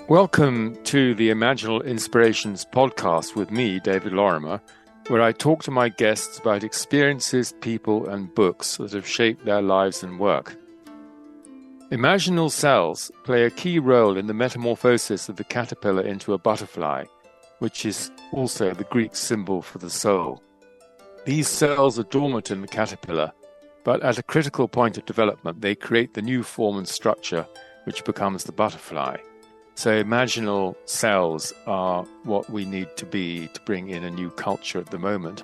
Welcome to the Imaginal Inspirations podcast with me, David Lorimer, where I talk to my guests about experiences, people, and books that have shaped their lives and work. Imaginal cells play a key role in the metamorphosis of the caterpillar into a butterfly, which is also the Greek symbol for the soul. These cells are dormant in the caterpillar, but at a critical point of development, they create the new form and structure, which becomes the butterfly. So imaginal cells are what we need to be to bring in a new culture at the moment.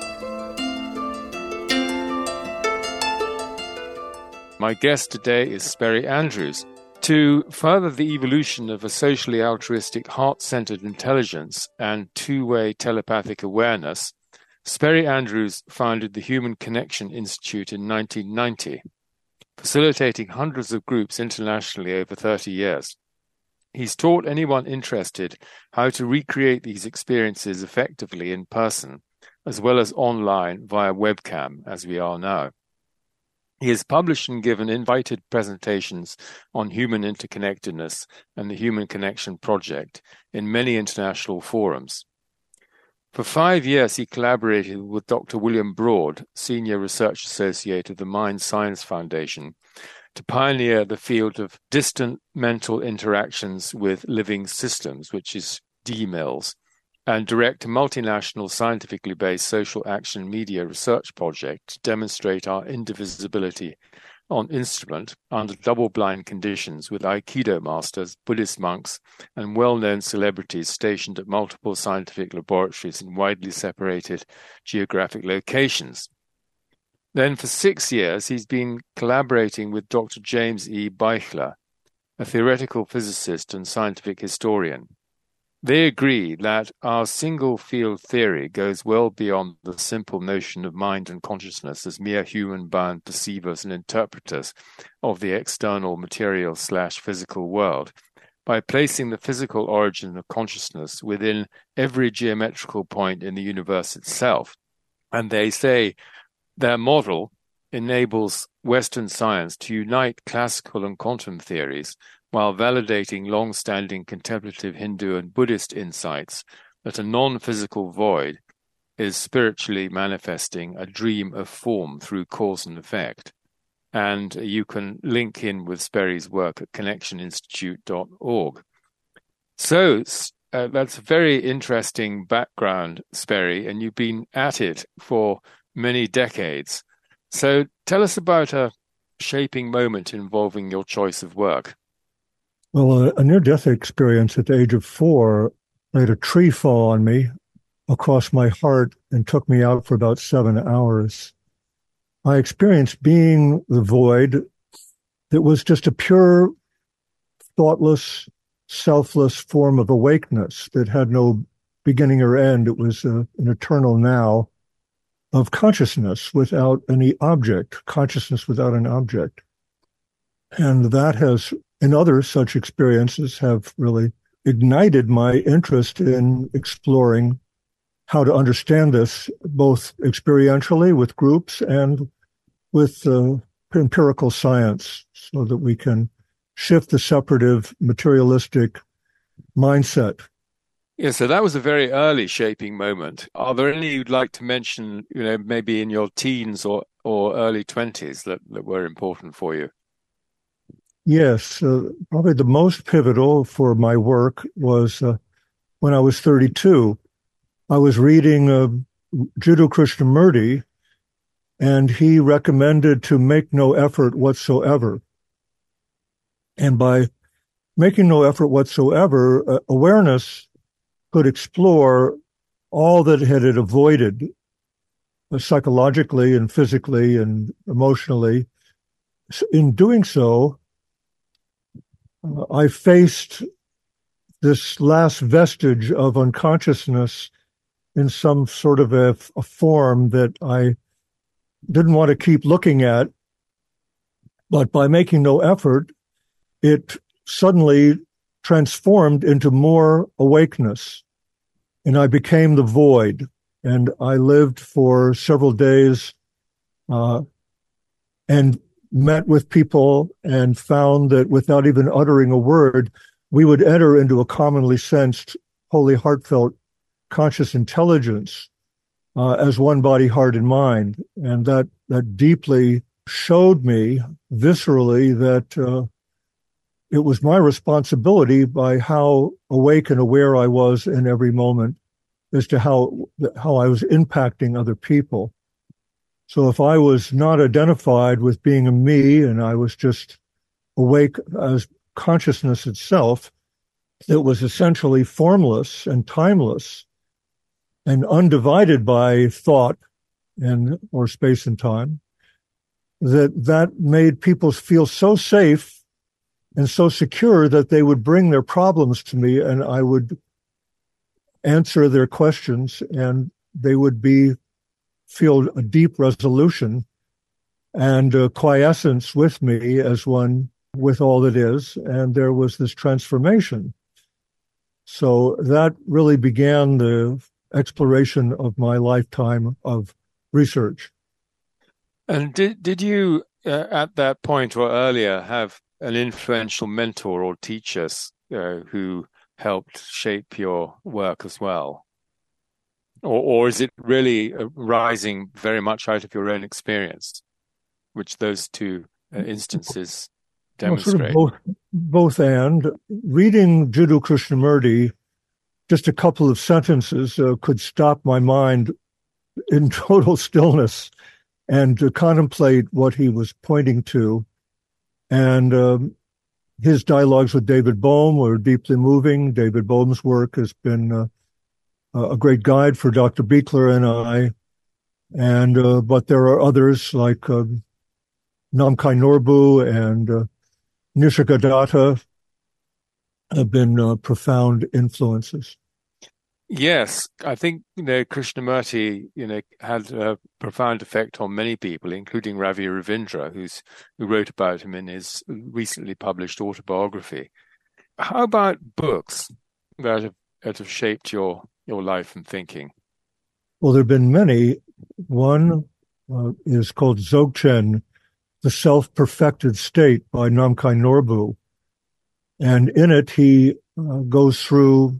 My guest today is Sperry Andrews. To further the evolution of a socially altruistic, heart-centered intelligence and two-way telepathic awareness, Sperry Andrews founded the Human Connection Institute in 1990, facilitating hundreds of groups internationally over 30 years. He's taught anyone interested how to recreate these experiences effectively in person, as well as online via webcam, as we are now. He has published and given invited presentations on human interconnectedness and the Human Connection Project in many international forums. For 5 years, he collaborated with Dr. William Broad, Senior Research Associate of the Mind Science Foundation, to pioneer the field of distant mental interactions with living systems, which is DMILS, and direct a multinational scientifically based social action media research project to demonstrate our indivisibility on instrument under double-blind conditions with Aikido masters, Buddhist monks, and well-known celebrities stationed at multiple scientific laboratories in widely separated geographic locations. Then for 6 years, he's been collaborating with Dr. James E. Beichler, a theoretical physicist and scientific historian. They agree that our single field theory goes well beyond the simple notion of mind and consciousness as mere human-bound perceivers and interpreters of the external material/physical world, by placing the physical origin of consciousness within every geometrical point in the universe itself. And they say their model enables Western science to unite classical and quantum theories while validating long-standing contemplative Hindu and Buddhist insights that a non-physical void is spiritually manifesting a dream of form through cause and effect. And you can link in with Sperry's work at connectioninstitute.org. So that's a very interesting background, Sperry, and you've been at it for many decades. So tell us about a shaping moment involving your choice of work. Well, a near-death experience at the age of 4 made a tree fall on me across my heart and took me out for about 7 hours. I experienced being the void that was just a pure, thoughtless, selfless form of awakeness that had no beginning or end. It was an eternal now of consciousness without any object, consciousness without an object. And that has, and other such experiences have really ignited my interest in exploring how to understand this, both experientially with groups and with empirical science, so that we can shift the separative, materialistic mindset. Yeah, so that was a very early shaping moment. Are there any you'd like to mention, maybe in your teens or early 20s that were important for you? Yes, probably the most pivotal for my work was when I was 32. I was reading Jiddu Krishnamurti, and he recommended to make no effort whatsoever. And by making no effort whatsoever, awareness could explore all that it had avoided psychologically and physically and emotionally. In doing so, I faced this last vestige of unconsciousness in some sort of a form that I didn't want to keep looking at. But by making no effort, it suddenly transformed into more awakeness. And I became the void. And I lived for several days and met with people and found that without even uttering a word, we would enter into a commonly sensed, wholly heartfelt, conscious intelligence as one body, heart, and mind. And that deeply showed me viscerally that it was my responsibility, by how awake and aware I was in every moment, as to how I was impacting other people. So if I was not identified with being a me, and I was just awake as consciousness itself, it was essentially formless and timeless and undivided by thought or space and time, that made people feel so safe and so secure that they would bring their problems to me, and I would answer their questions, and they would feel a deep resolution and quiescence with me as one with all that is, and there was this transformation. So that really began the exploration of my lifetime of research. And did you, at that point or earlier, have an influential mentor or teacher who helped shape your work as well? Or is it really rising very much out of your own experience, which those two instances demonstrate? Well, sort of both and. Reading Jiddu Krishnamurti, just a couple of sentences could stop my mind in total stillness and to contemplate what he was pointing to. And his dialogues with David Bohm were deeply moving. David Bohm's work has been a great guide for Dr. Buechler and I. And but there are others like Namkhai Norbu and Nisargadatta have been profound influences. Yes, I think Krishnamurti had a profound effect on many people, including Ravi Ravindra, who wrote about him in his recently published autobiography. How about books that have shaped your life and thinking? Well, there have been many. One is called Dzogchen, The Self-Perfected State by Namkhai Norbu. And in it, he goes through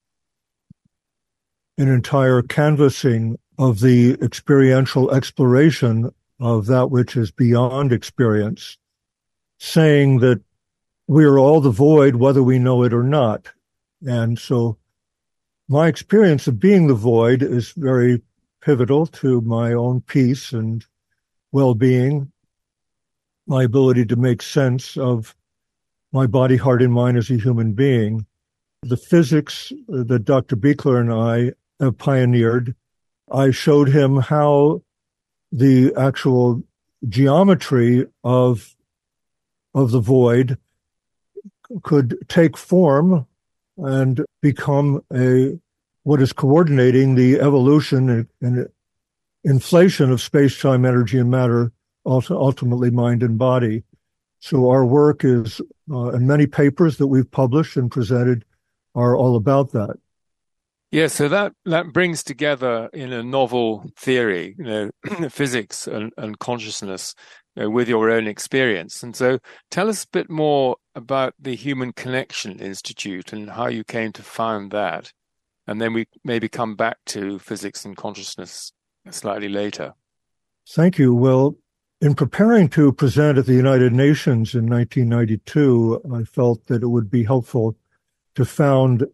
an entire canvassing of the experiential exploration of that which is beyond experience, saying that we are all the void, whether we know it or not. And so my experience of being the void is very pivotal to my own peace and well-being, my ability to make sense of my body, heart, and mind as a human being. The physics that Dr. Buechler and I have pioneered, I showed him how the actual geometry of the void could take form and become what is coordinating the evolution and inflation of space-time, energy, and matter, ultimately mind and body. So our work is, and many papers that we've published and presented are all about that. Yeah, so that brings together in a novel theory, physics and consciousness with your own experience. And so tell us a bit more about the Human Connection Institute and how you came to found that. And then we maybe come back to physics and consciousness slightly later. Thank you. Well, in preparing to present at the United Nations in 1992, I felt that it would be helpful to found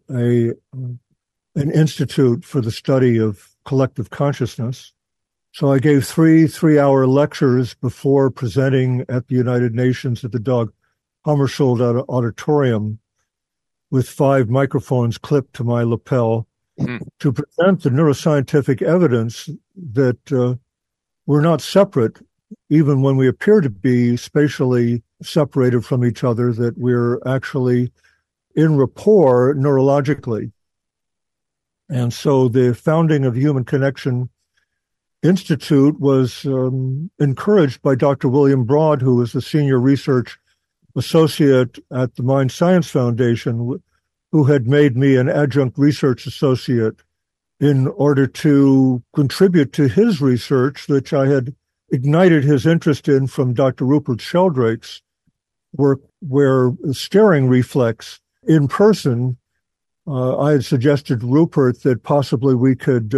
an institute for the study of collective consciousness. So I gave three-hour lectures before presenting at the United Nations at the Dag Hammarskjöld Auditorium with 5 microphones clipped to my lapel to present the neuroscientific evidence that we're not separate, even when we appear to be spatially separated from each other, that we're actually in rapport neurologically. And so the founding of Human Connection Institute was encouraged by Dr. William Broad, who was the senior research associate at the Mind Science Foundation, who had made me an adjunct research associate in order to contribute to his research, which I had ignited his interest in from Dr. Rupert Sheldrake's work, where the staring reflex in person, I had suggested to Rupert that possibly we could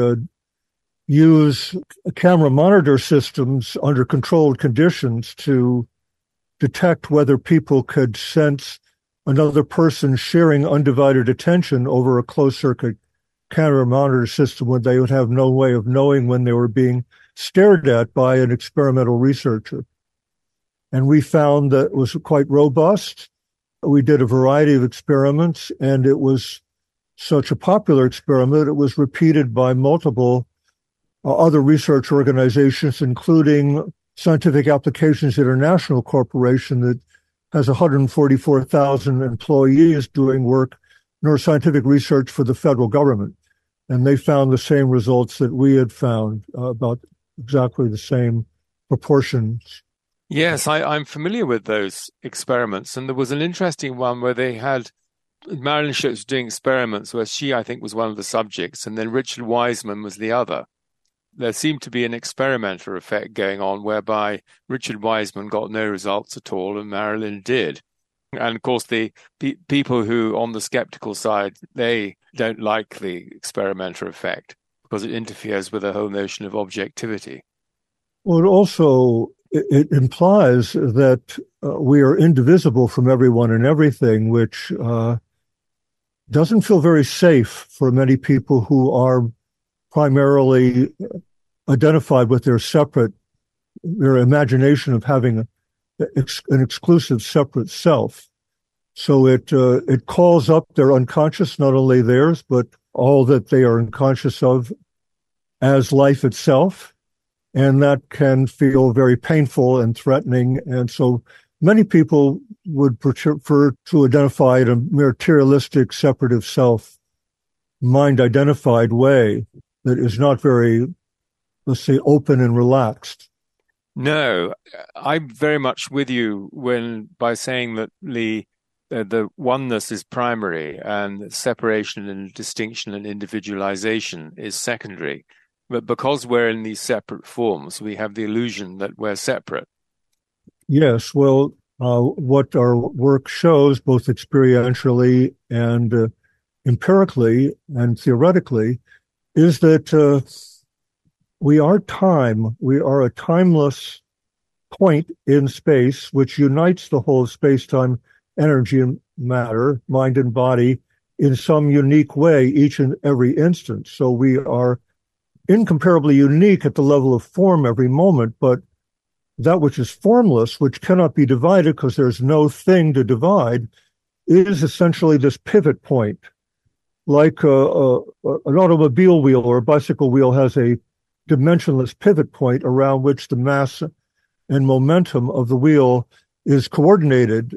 use camera monitor systems under controlled conditions to detect whether people could sense another person sharing undivided attention over a closed-circuit camera monitor system when they would have no way of knowing when they were being stared at by an experimental researcher. And we found that it was quite robust. We did a variety of experiments, and it was such a popular experiment, it was repeated by multiple other research organizations, including Scientific Applications International Corporation that has 144,000 employees doing work, neuroscientific research for the federal government. And they found the same results that we had found, about exactly the same proportions. Yes, I'm familiar with those experiments. And there was an interesting one where they had Marilyn Schultz doing experiments where she, I think, was one of the subjects, and then Richard Wiseman was the other. There seemed to be an experimenter effect going on whereby Richard Wiseman got no results at all and Marilyn did. And of course, the people who on the skeptical side, they don't like the experimenter effect because it interferes with the whole notion of objectivity. Well, it implies that we are indivisible from everyone and everything, which doesn't feel very safe for many people who are primarily identified with their imagination of having an exclusive separate self. So it calls up their unconscious, not only theirs, but all that they are unconscious of as life itself. And that can feel very painful and threatening. And so many people would prefer to identify in a materialistic, separative self, mind-identified way that is not very, let's say, open and relaxed. No, I'm very much with you by saying that the oneness is primary and separation and distinction and individualization is secondary. But because we're in these separate forms, we have the illusion that we're separate. Yes, well, what our work shows, both experientially and empirically and theoretically, is that we are time. We are a timeless point in space, which unites the whole space-time energy and matter, mind and body, in some unique way, each and every instant. So we are incomparably unique at the level of form every moment, but that which is formless, which cannot be divided because there's no thing to divide, is essentially this pivot point. Like an automobile wheel or a bicycle wheel has a dimensionless pivot point around which the mass and momentum of the wheel is coordinated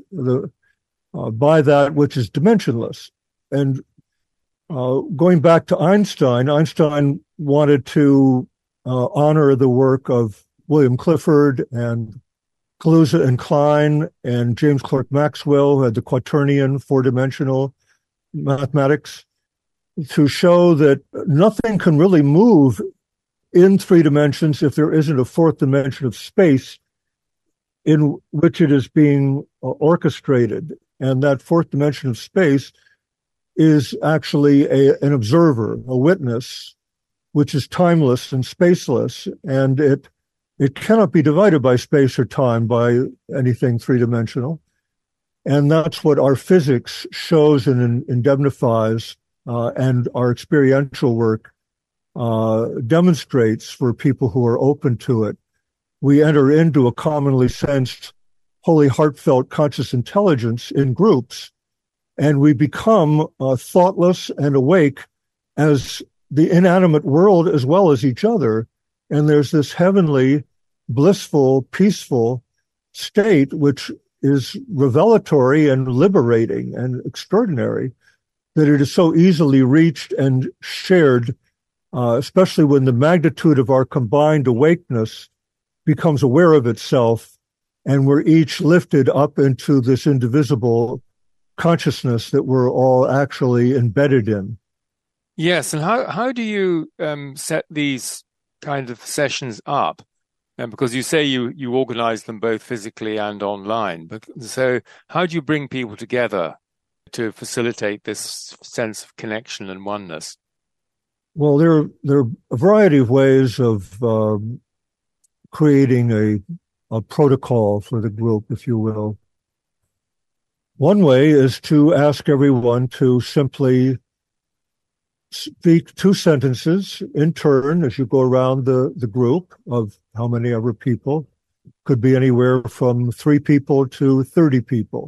by that which is dimensionless. And going back to Einstein wanted to honor the work of William Clifford and Kaluza and Klein and James Clerk Maxwell, who had the quaternion four-dimensional mathematics, to show that nothing can really move in three dimensions if there isn't a fourth dimension of space in which it is being orchestrated. And that fourth dimension of space is actually an observer, a witness, which is timeless and spaceless, and it cannot be divided by space or time by anything three-dimensional. And that's what our physics shows and indemnifies, and our experiential work demonstrates for people who are open to it. We enter into a commonly sensed, wholly heartfelt conscious intelligence in groups, and we become thoughtless and awake as the inanimate world as well as each other. And there's this heavenly, blissful, peaceful state, which is revelatory and liberating and extraordinary, that it is so easily reached and shared, especially when the magnitude of our combined awakeness becomes aware of itself, and we're each lifted up into this indivisible consciousness that we're all actually embedded in. Yes, and how do you set these kind of sessions up? And because you say you organize them both physically and online, but so how do you bring people together to facilitate this sense of connection and oneness? Well, there are a variety of ways of creating a protocol for the group, if you will. One way is to ask everyone to simply speak 2 sentences in turn as you go around the group of how many ever people. Could be anywhere from 3 people to 30 people.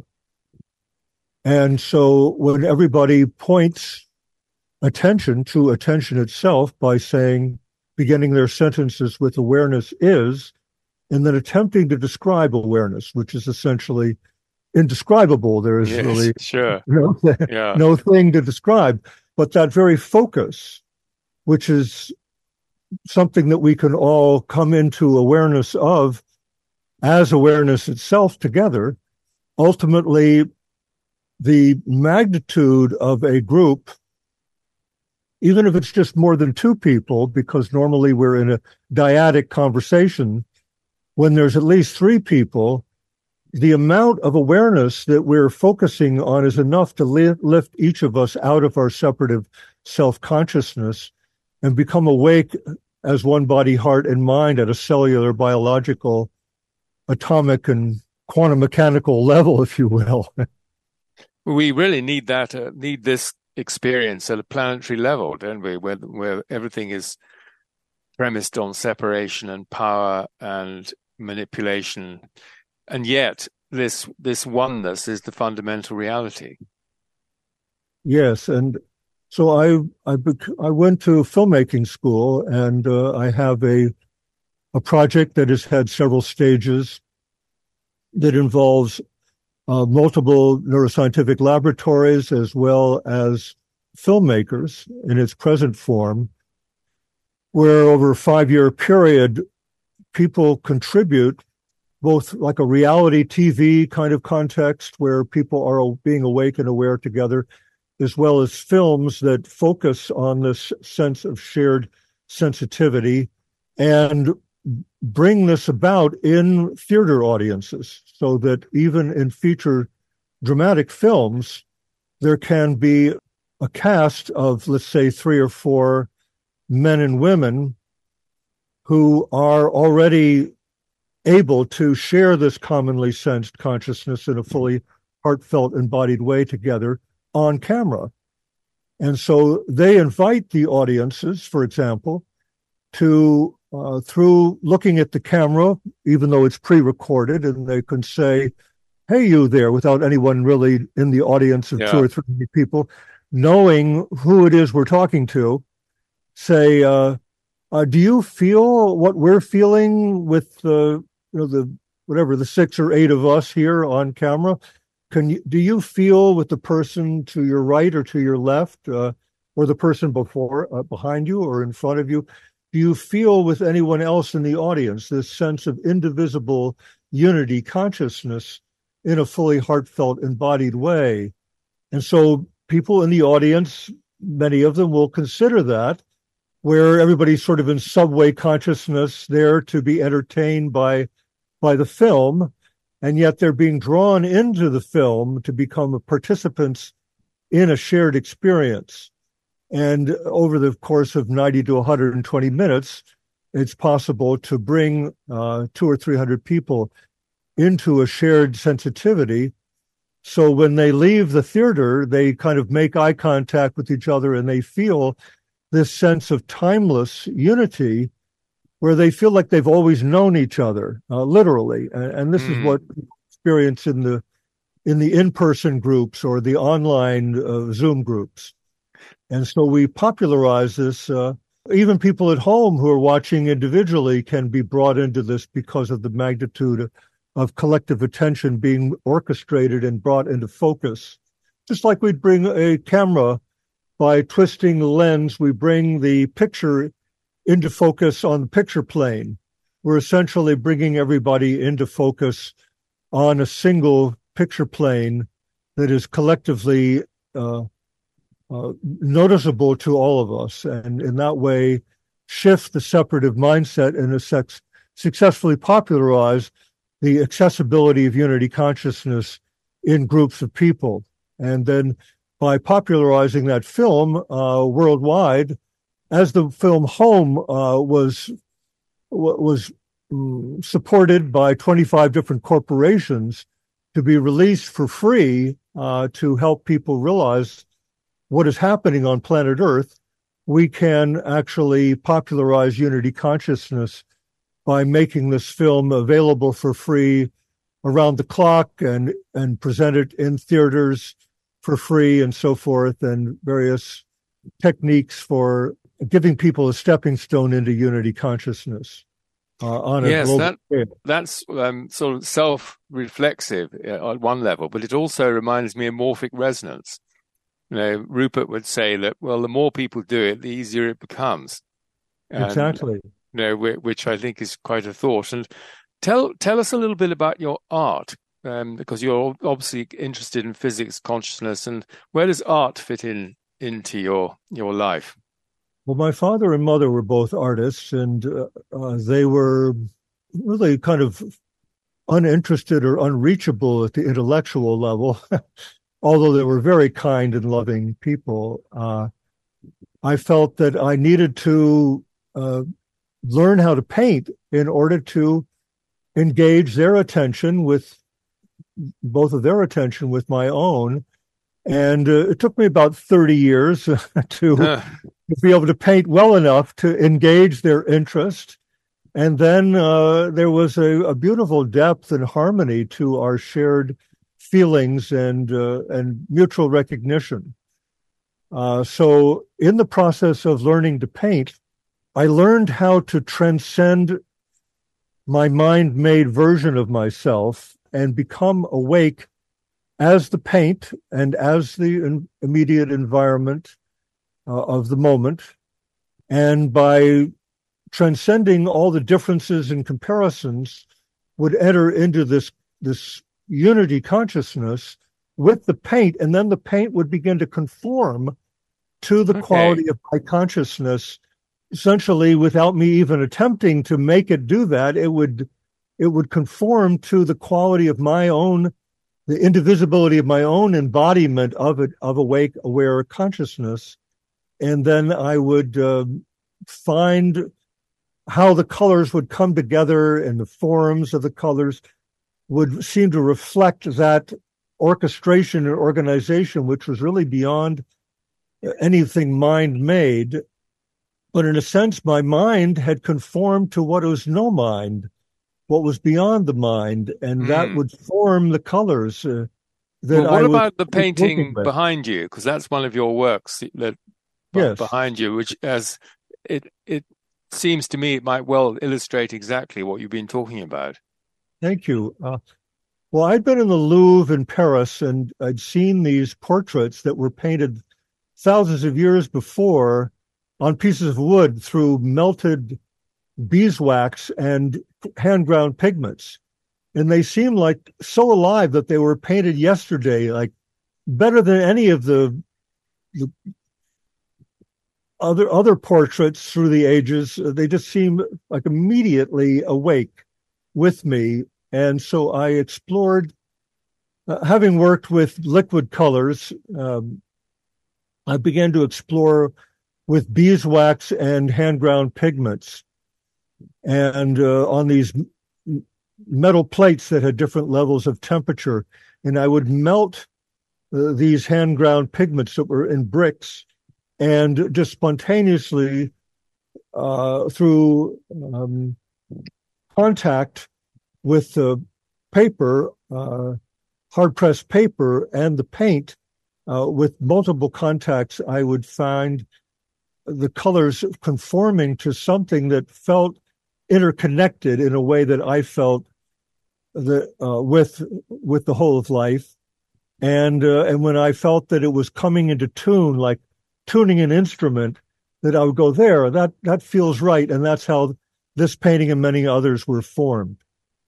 And so when everybody points attention to attention itself by beginning their sentences with awareness is, and then attempting to describe awareness, which is essentially indescribable. There is really sure. no thing to describe. But that very focus, which is something that we can all come into awareness of as awareness itself together, ultimately the magnitude of a group, even if it's just more than 2 people, because normally we're in a dyadic conversation, when there's at least 3 people, the amount of awareness that we're focusing on is enough to lift each of us out of our separative self-consciousness and become awake as one body, heart, and mind at a cellular, biological, atomic, and quantum mechanical level, if you will. We really need this experience at a planetary level, don't we? Where everything is premised on separation and power and manipulation. And yet, this oneness is the fundamental reality. Yes, and so I went to filmmaking school, and I have a project that has had several stages that involves multiple neuroscientific laboratories as well as filmmakers in its present form, where over a 5-year period, people contribute both like a reality TV kind of context where people are being awake and aware together, as well as films that focus on this sense of shared sensitivity and bring this about in theater audiences so that even in feature dramatic films, there can be a cast of, let's say, 3 or 4 men and women who are already able to share this commonly sensed consciousness in a fully heartfelt, embodied way together on camera. And so they invite the audiences, for example, to, through looking at the camera, even though it's pre-recorded, and they can say, hey, you there, without anyone really in the audience of 2 or 3 people, knowing who it is we're talking to, say, do you feel what we're feeling with the 6 or 8 of us here on camera? Do you feel with the person to your right or to your left, or the person behind you or in front of you? Do you feel with anyone else in the audience this sense of indivisible unity consciousness in a fully heartfelt, embodied way? And so people in the audience, many of them will consider that, where everybody's sort of in subway consciousness there to be entertained by the film, and yet they're being drawn into the film to become participants in a shared experience. And over the course of 90 to 120 minutes, it's possible to bring 200 or 300 people into a shared sensitivity. So when they leave the theater, they kind of make eye contact with each other and they feel this sense of timeless unity where they feel like they've always known each other, literally. And this is what we experience in the in-person groups or the online Zoom groups. And so we popularize this. Even people at home who are watching individually can be brought into this because of the magnitude of collective attention being orchestrated and brought into focus. Just like we'd bring a camera by twisting the lens, we bring the picture into focus on the picture plane. We're essentially bringing everybody into focus on a single picture plane that is collectively noticeable to all of us, and in that way shift the separative mindset and successfully popularize the accessibility of unity consciousness in groups of people. And then by popularizing that film worldwide, as the film Home was supported by 25 different corporations to be released for free to help people realize what is happening on planet Earth, we can actually popularize unity consciousness by making this film available for free around the clock and present it in theaters for free and so forth, and various techniques for giving people a stepping stone into unity consciousness on a global scale. That's sort of self-reflexive on one level, but it also reminds me of morphic resonance. Rupert would say that, well, the more people do it, the easier it becomes. And, exactly. Which I think is quite a thought. And tell us a little bit about your art, because you're obviously interested in physics, consciousness, and where does art fit into your life? Well, my father and mother were both artists, and they were really kind of uninterested or unreachable at the intellectual level, although they were very kind and loving people. I felt that I needed to learn how to paint in order to engage their attention with both of their attention with my own. And it took me about 30 years to be able to paint well enough to engage their interest. And then there was a beautiful depth and harmony to our shared feelings and mutual recognition. So in the process of learning to paint, I learned how to transcend my mind-made version of myself and become awake as the paint and as the immediate environment of the moment. And by transcending all the differences and comparisons, would enter into this unity consciousness with the paint, and then the paint would begin to conform to the quality of my consciousness. Essentially, without me even attempting to make it do that, it would conform to the quality of my own, the indivisibility of my own embodiment of awake, aware consciousness. And then I would find how the colors would come together, and the forms of the colors would seem to reflect that orchestration and organization, which was really beyond anything mind-made. But in a sense, my mind had conformed to what was no mind, what was beyond the mind, and that would form the colors. What about the painting behind you? Because that's one of your works behind you, which, as it seems to me, it might well illustrate exactly what you've been talking about. Thank you. Well, I'd been in the Louvre in Paris, and I'd seen these portraits that were painted thousands of years before on pieces of wood through melted beeswax and hand-ground pigments. And they seemed like so alive that they were painted yesterday, like better than any of the other portraits through the ages. They just seemed like immediately awake with me. And so I explored, having worked with liquid colors, I began to explore with beeswax and hand-ground pigments, and on these metal plates that had different levels of temperature. And I would melt these hand-ground pigments that were in bricks, and just spontaneously through contact with the paper, hard-pressed paper, and the paint, with multiple contacts, I would find the colors conforming to something that felt interconnected in a way that I felt with the whole of life. And when I felt that it was coming into tune, like tuning an instrument, that I would go, there, that feels right. And that's how this painting and many others were formed.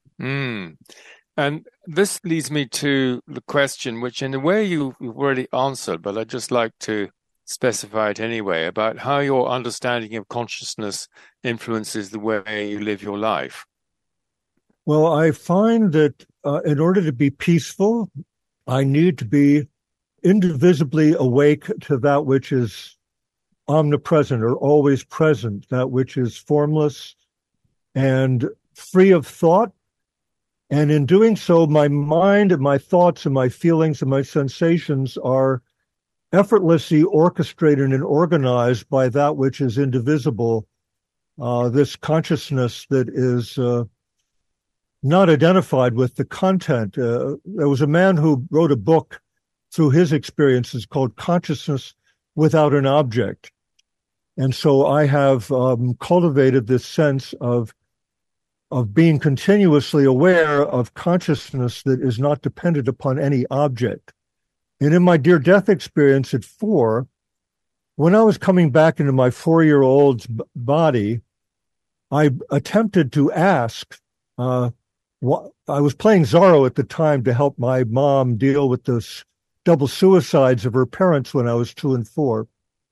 And this leads me to the question, which in a way you've already answered, but I'd just like to specify it anyway, about how your understanding of consciousness influences the way you live your life. Well, I find that in order to be peaceful, I need to be indivisibly awake to that which is omnipresent or always present, that which is formless and free of thought. And in doing so, my mind and my thoughts and my feelings and my sensations are effortlessly orchestrated and organized by that which is indivisible, this consciousness that is not identified with the content. There was a man who wrote a book through his experiences called Consciousness Without an Object. And so I have cultivated this sense of being continuously aware of consciousness that is not dependent upon any object. And in my near-death experience at 4, when I was coming back into my 4-year-old's body, I attempted to ask, I was playing Zorro at the time to help my mom deal with the double suicides of her parents when I was 2 and 4.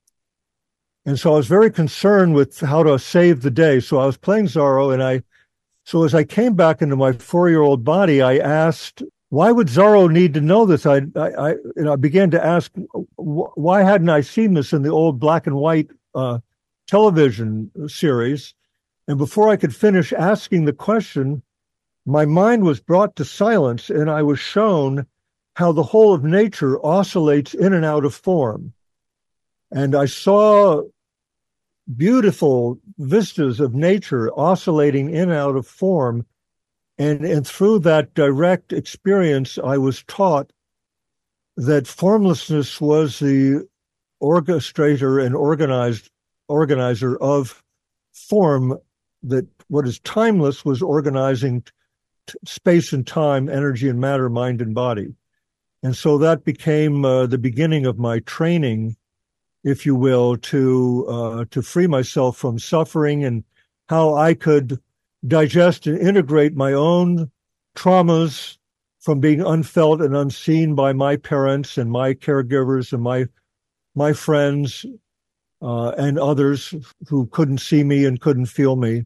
And so I was very concerned with how to save the day. So I was playing Zorro, and so as I came back into my 4-year-old body, I asked, why would Zorro need to know this? I began to ask, why hadn't I seen this in the old black and white television series? And before I could finish asking the question, my mind was brought to silence, and I was shown how the whole of nature oscillates in and out of form. And I saw beautiful vistas of nature oscillating in and out of form. And through that direct experience, I was taught that formlessness was the orchestrator and organizer of form, that what is timeless was organizing space and time, energy and matter, mind and body. And so that became the beginning of my training, if you will, to free myself from suffering, and how I could digest and integrate my own traumas from being unfelt and unseen by my parents and my caregivers and my friends and others who couldn't see me and couldn't feel me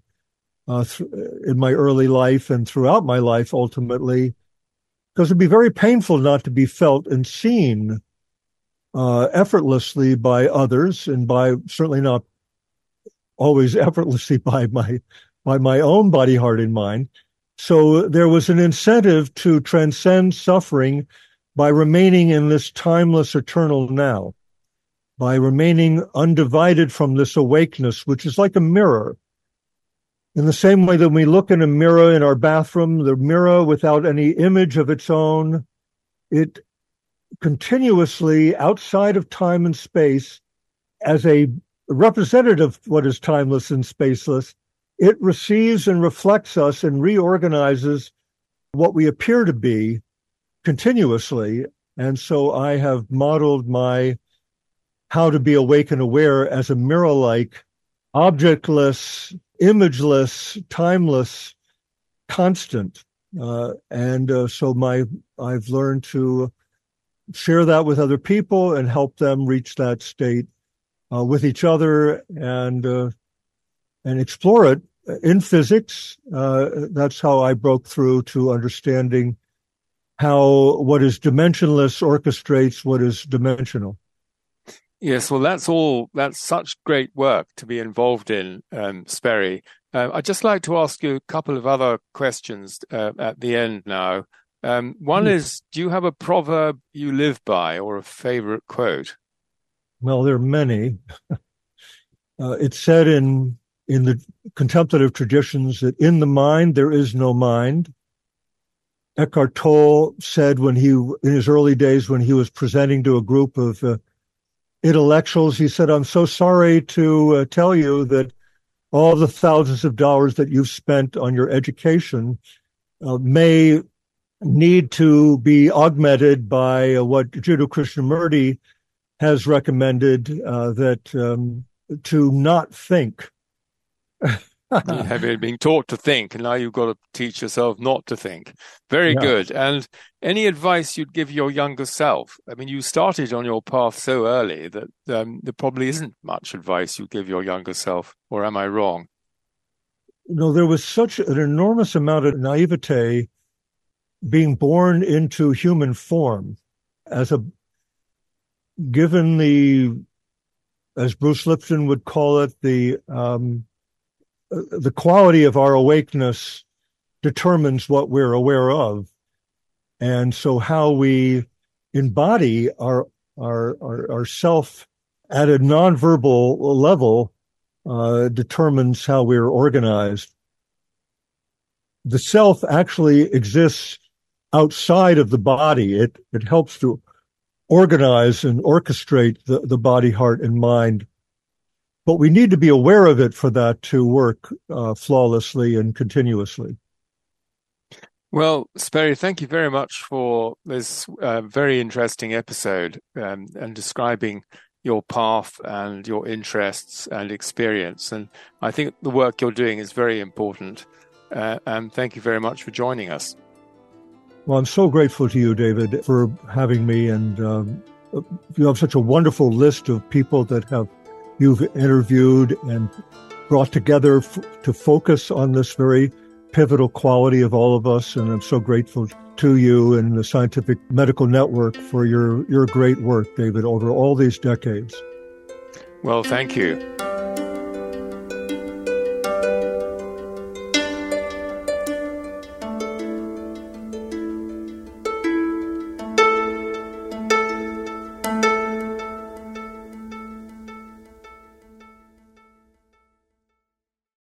in my early life and throughout my life ultimately, because it'd be very painful not to be felt and seen effortlessly by others, and by certainly not always effortlessly by my own body, heart, and mind. So there was an incentive to transcend suffering by remaining in this timeless, eternal now, by remaining undivided from this awakeness, which is like a mirror. In the same way that we look in a mirror in our bathroom, the mirror without any image of its own, it continuously, outside of time and space, as a representative of what is timeless and spaceless, it receives and reflects us and reorganizes what we appear to be continuously. And so I have modeled my how to be awake and aware as a mirror-like, objectless, imageless, timeless, constant. So I've learned to share that with other people and help them reach that state with each other and explore it in physics. That's how I broke through to understanding how what is dimensionless orchestrates what is dimensional. Yes, well, that's such great work to be involved in, Sperry. I'd just like to ask you a couple of other questions at the end now. One is, do you have a proverb you live by or a favorite quote? Well, there are many. It's said in the contemplative traditions that in the mind there is no mind. Eckhart Tolle said in his early days when he was presenting to a group of intellectuals, he said, "I'm so sorry to tell you that all the thousands of dollars that you've spent on your education may need to be augmented by what Jiddu Krishnamurti has recommended, that to not think." You have been taught to think, and now you've got to teach yourself not to think. Very good. And any advice you'd give your younger self? I mean, you started on your path so early that there probably isn't much advice you'd give your younger self, or am I wrong? No, there was such an enormous amount of naivete being born into human form as a given as Bruce Lipton would call it, the quality of our awakeness determines what we're aware of. And so how we embody our self at a nonverbal level determines how we're organized. The self actually exists outside of the body. It helps to organize and orchestrate the body, heart, and mind. But we need to be aware of it for that to work flawlessly and continuously. Well, Sperry, thank you very much for this very interesting episode and describing your path and your interests and experience. And I think the work you're doing is very important. And thank you very much for joining us. Well, I'm so grateful to you, David, for having me. And you have such a wonderful list of people that you've interviewed and brought together to focus on this very pivotal quality of all of us. And I'm so grateful to you and the Scientific Medical Network for your great work, David, over all these decades. Well, thank you.